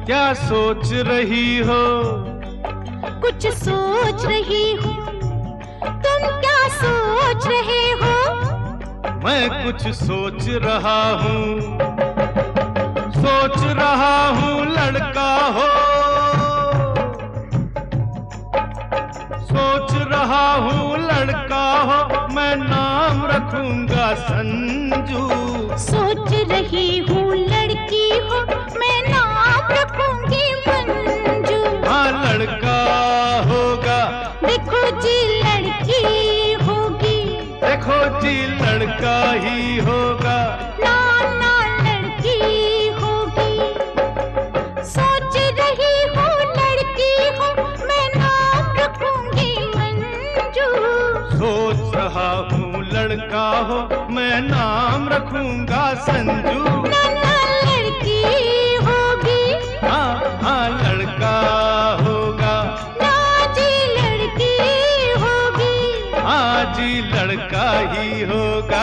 क्या सोच रही हो? कुछ सोच रही हूँ, तुम क्या सोच रहे हो? मैं कुछ सोच रहा हूँ, सोच रहा हूँ लड़का हो, सोच रहा हूँ लड़का हो, मैं नाम रखूंगा संजू। सोच रही हूँ लड़की हो, मैं नाम रखूंगी मंजू। हाँ लड़का होगा, देखो जी लड़की होगी, देखो जी लड़का ही होगा। ना ना लड़की होगी। सोच रही हूँ लड़की हो, मैं नाम रखूंगी मंजू। सोच रहा हूँ लड़का हो, मैं नाम रखूंगा संजू। ना ना लड़की होगी, हाँ हाँ लड़का होगा, ना जी लड़की होगी। हाँ जी लड़का ही होगा।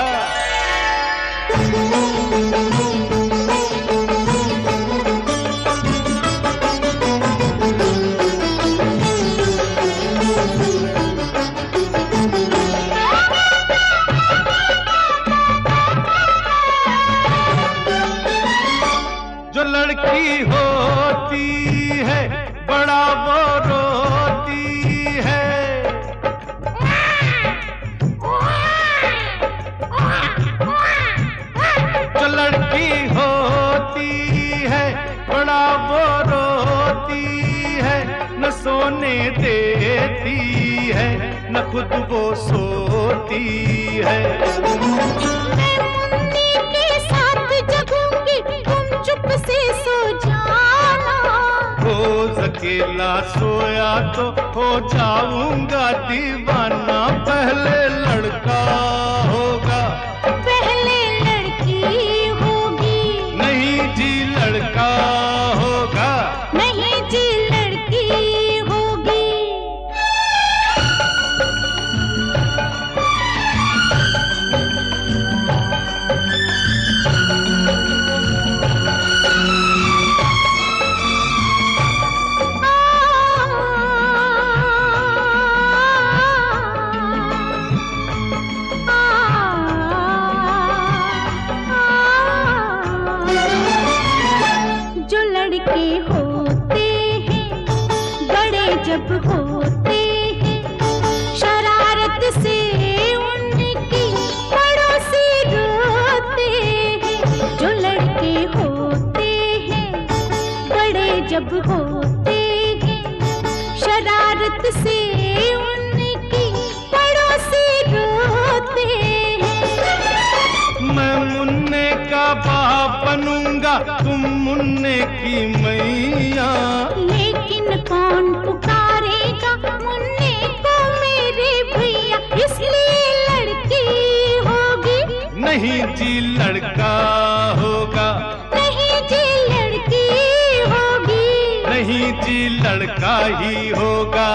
जो लड़की होती है बड़ा वो रोती है, जो लड़की होती है बड़ा वो रोती है, न सोने देती है न खुद वो सोती है। मैं मुन्नी के साथ जगूंगी, तुम चुप से सो जाना। रोज अकेला सोया तो हो जाऊंगा दीवाना। पहले लड़का होगा, पहले लड़की होगी, नहीं जी लड़का होगा। नहीं जी लड़की होगी। जो लड़के होते हैं बड़े जब होते हैं, शरारत से उनकी पड़ोसी रोते हैं। जो लड़के होते हैं बड़े जब होते हैं, शरारत से उनकी पड़ोसी रोते हैं। मैं मुन्ने का बाप बनूंगा, तुम मुन्ने की मैया। लेकिन कौन पुकारेगा मुन्ने को मेरे भैया, इसलिए लड़की होगी, नहीं जी लड़का होगा, नहीं जी लड़की होगी। नहीं जी लड़का ही होगा।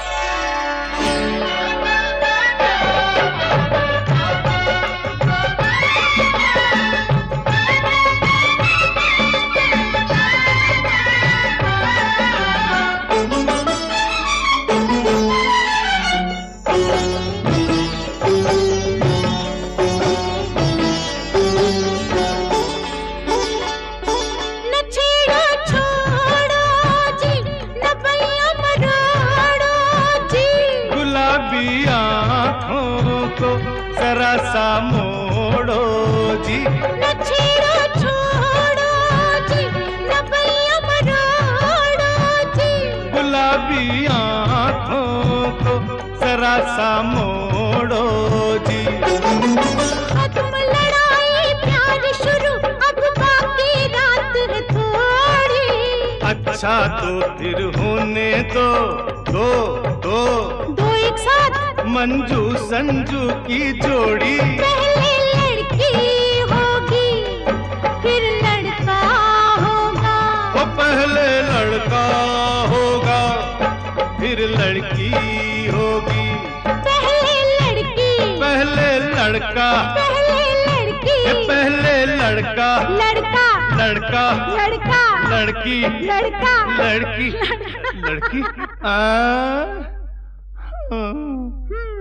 न छेड़ो छोड़ो जी, न भैया मरोड़ो जी। गुलाबी आँखों को जरा सा मोड़ो जी। न छेड़ो छोड़ो जी, न भैया मरोड़ो जी। गुलाबी आँखों को जरा सा मोड़ो जी। खत्म लड़ाई प्यार शुरू, अब बाकी रात है थोड़ी। अच्छा तो फिर होने दो, दो दो दो एक साथ मंजू संजू की जोड़ी। पहले लड़की होगी, फिर लड़का होगा। वो पहले लड़का होगा, फिर लड़की होगी। पहले लड़की, पहले लड़का, पहले लड़की, पहले लड़का, लड़का लड़का, लड़का लड़की लड़का लड़की लड़की आ